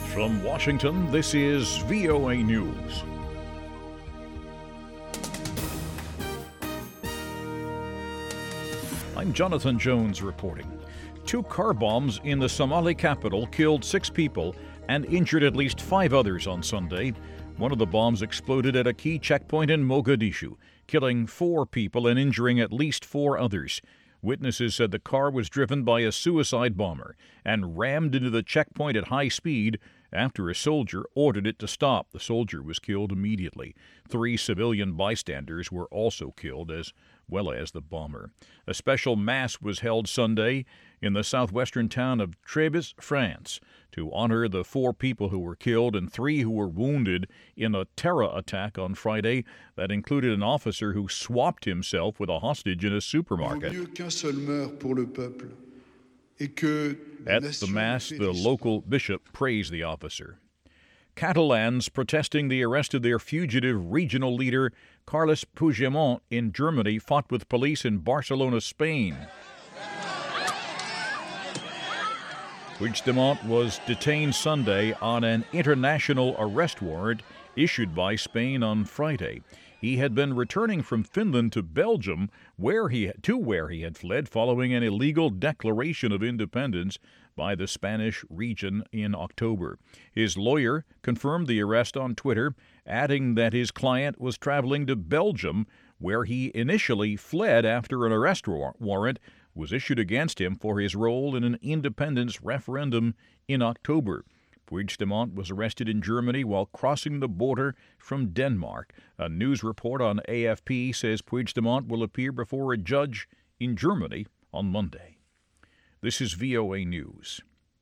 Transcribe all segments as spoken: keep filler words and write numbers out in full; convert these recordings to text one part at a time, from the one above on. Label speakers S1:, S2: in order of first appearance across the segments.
S1: From Washington, this is V O A News. I'm Jonathan Jones reporting. Two car bombs in the Somali capital killed six people and injured at least five others on Sunday. One of the bombs exploded at a key checkpoint in Mogadishu, killing four people and injuring at least four others. Witnesses said the car was driven by a suicide bomber and rammed into the checkpoint at high speed after a soldier ordered it to stop. The soldier was killed immediately. Three civilian bystanders were also killed, as well as the bomber. A special mass was held Sunday in the southwestern town of Trèbes, France, to honor the four people who were killed and three who were wounded in a terror attack on Friday that included an officer who swapped himself with a hostage in a supermarket. At the Mass, the local bishop praised the officer. Catalans protesting the arrest of their fugitive regional leader, Carles Puigdemont, in Germany, fought with police in Barcelona, Spain. Puigdemont was detained Sunday on an international arrest warrant issued by Spain on Friday. He had been returning from Finland to Belgium, where he to where he had fled following an illegal declaration of independence by the Spanish region in October. His lawyer confirmed the arrest on Twitter, adding that his client was traveling to Belgium, where he initially fled after an arrest warrant was issued against him for his role in an independence referendum in October. Puigdemont was arrested in Germany while crossing the border from Denmark. A news report on A F P says Puigdemont will appear before a judge in Germany on Monday. This is V O A News.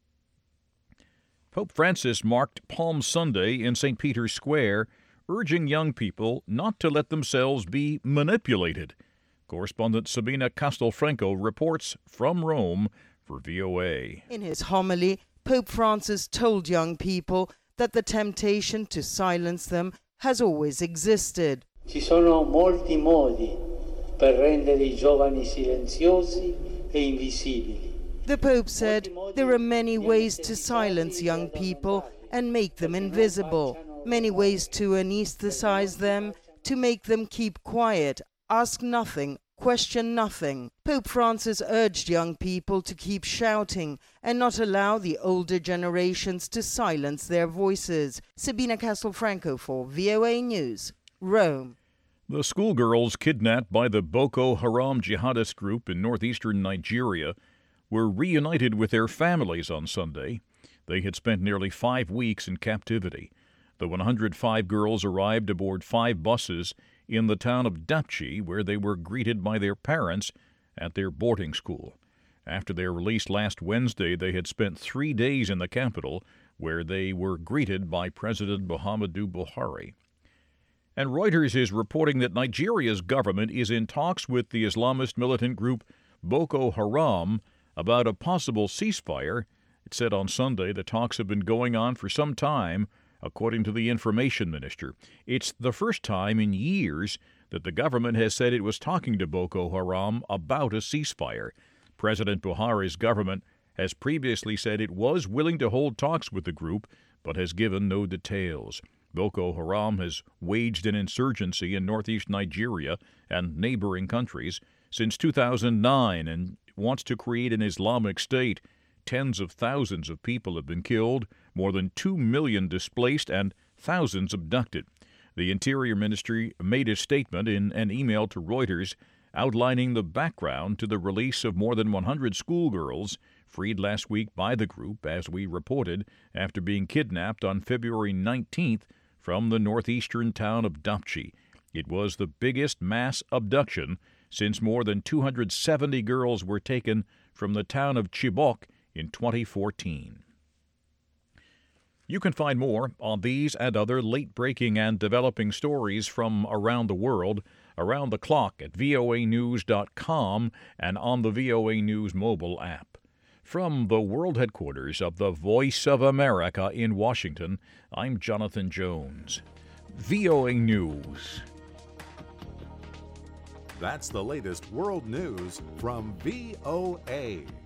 S1: Pope Francis marked Palm Sunday in Saint Peter's Square, urging young people not to let themselves be manipulated. Correspondent Sabina Castelfranco reports from Rome for V O A.
S2: In his homily, Pope Francis told young people that the temptation to silence them has always existed.
S3: Ci sono molti modi per rendere I giovani silenziosi e invisibili.
S2: The Pope said there are many ways to silence young people and make them invisible, many ways to anesthetize them, to make them keep quiet, ask nothing, question nothing. Pope Francis urged young people to keep shouting and not allow the older generations to silence their voices. Sabina Castelfranco for V O A News, Rome.
S1: The schoolgirls kidnapped by the Boko Haram jihadist group in northeastern Nigeria were reunited with their families on Sunday. They had spent nearly five weeks in captivity. The one hundred five girls arrived aboard five buses in the town of Dapchi, where they were greeted by their parents at their boarding school. After their release last Wednesday, they had spent three days in the capital, where they were greeted by President Muhammadu Buhari. And Reuters is reporting that Nigeria's government is in talks with the Islamist militant group Boko Haram about a possible ceasefire. It said on Sunday the talks have been going on for some time, according to the information minister. It's the first time in years that the government has said it was talking to Boko Haram about a ceasefire. President Buhari's government has previously said it was willing to hold talks with the group, but has given no details. Boko Haram has waged an insurgency in northeast Nigeria and neighboring countries since two thousand nine and wants to create an Islamic State. Tens of thousands of people have been killed, more than two million displaced, and thousands abducted. The Interior Ministry made a statement in an email to Reuters outlining the background to the release of more than one hundred schoolgirls freed last week by the group, as we reported, after being kidnapped on February nineteenth from the northeastern town of Dapchi. It was the biggest mass abduction since more than two hundred seventy girls were taken from the town of Chibok in twenty fourteen. You can find more on these and other late-breaking and developing stories from around the world around the clock at V O A news dot com and on the V O A News mobile app. From the world headquarters of the Voice of America in Washington, I'm Jonathan Jones. V O A News.
S4: That's the latest world news from V O A.